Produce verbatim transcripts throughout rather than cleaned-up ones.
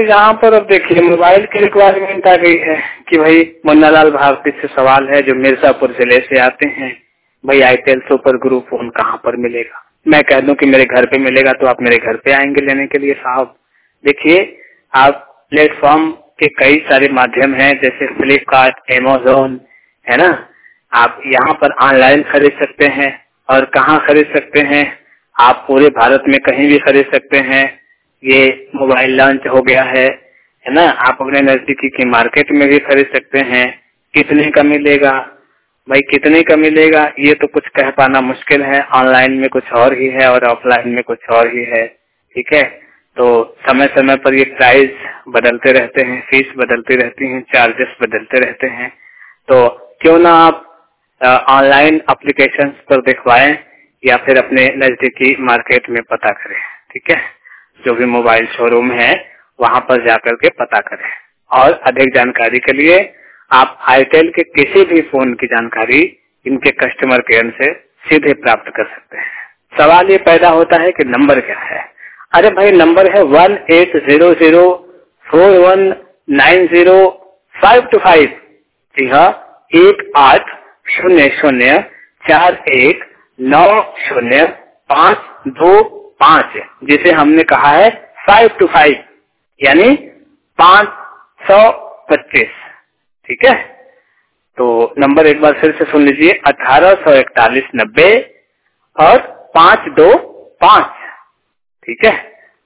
यहाँ पर अब देखिए मोबाइल की रिक्वायरमेंट आ गई है कि भाई मुन्नालाल भारती से सवाल है जो मिर्जापुर जिले से आते हैं, भाई आईटेल सुपर ग्रुप फोन कहाँ पर मिलेगा। मैं कह दूं कि मेरे घर पे मिलेगा तो आप मेरे घर पे आएंगे लेने के लिए साहब। देखिए आप प्लेटफॉर्म के कई सारे माध्यम हैं जैसे फ्लिपकार्ट, अमेज़न है ना, आप यहाँ पर ऑनलाइन खरीद सकते हैं। और कहाँ खरीद सकते हैं, आप पूरे भारत में कहीं भी खरीद सकते हैं। ये मोबाइल लॉन्च हो गया है है ना, आप अपने नजदीकी की मार्केट में भी खरीद सकते हैं। कितने का मिलेगा, भाई कितने का मिलेगा ये तो कुछ कह पाना मुश्किल है। ऑनलाइन में कुछ और ही है और ऑफलाइन में कुछ और ही है, ठीक है। तो समय समय पर ये प्राइस बदलते रहते हैं, फीस बदलती रहती हैं, चार्जेस बदलते रहते हैं। तो क्यों ना आप ऑनलाइन एप्लीकेशंस पर दिखवाएं या फिर अपने नजदीकी मार्केट में पता करें, ठीक है। जो भी मोबाइल शोरूम है वहां पर जाकर के पता करें। और अधिक जानकारी के लिए आप आईटेल के किसी भी फोन की जानकारी इनके कस्टमर केयर से सीधे प्राप्त कर सकते हैं। सवाल ये पैदा होता है कि नंबर क्या है। अरे भाई नंबर है one eight zero zero four one nine zero five two five. जी हाँ, एक आठ शून्य शून्य चार एक नौ शून्य पाँच दो पाँच, जिसे हमने कहा है फाइव टू फाइव यानी पाँच सौ पच्चीस, ठीक है। तो नंबर एक बार फिर से सुन लीजिए, अठारह सौ इकतालीस नब्बे और पाँच दो पाँच, ठीक है।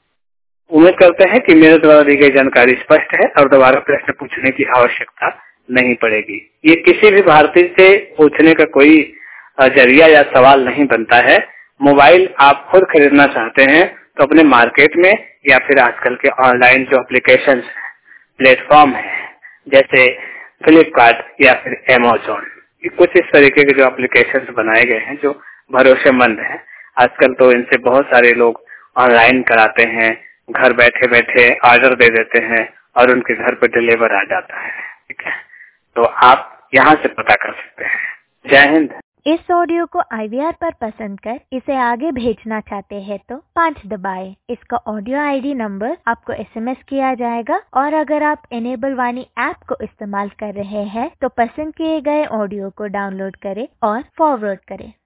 उम्मीद करते हैं कि मेरे द्वारा दी गई जानकारी स्पष्ट है और दोबारा प्रश्न पूछने की आवश्यकता नहीं पड़ेगी। ये किसी भी भारतीय से पूछने का कोई जरिया या सवाल नहीं बनता है। मोबाइल आप खुद खरीदना चाहते हैं तो अपने मार्केट में या फिर आजकल के ऑनलाइन जो एप्लीकेशन प्लेटफॉर्म है जैसे फ्लिपकार्ट या फिर अमेज़न, कुछ इस तरीके के जो एप्लीकेशन बनाए गए हैं जो भरोसेमंद हैं। आजकल तो इनसे बहुत सारे लोग ऑनलाइन कराते हैं, घर बैठे बैठे ऑर्डर दे देते हैं और उनके घर पर डिलीवर आ जाता है, ठीक है। तो आप यहाँ से पता कर सकते हैं। जय हिंद। इस ऑडियो को आई वी आर पर पसंद कर इसे आगे भेजना चाहते हैं तो पाँच दबाएं। इसका ऑडियो आई डी नंबर आपको एस एम एस किया जाएगा और अगर आप इनेबल वाणी ऐप को इस्तेमाल कर रहे हैं तो पसंद किए गए ऑडियो को डाउनलोड करें और फॉरवर्ड करें।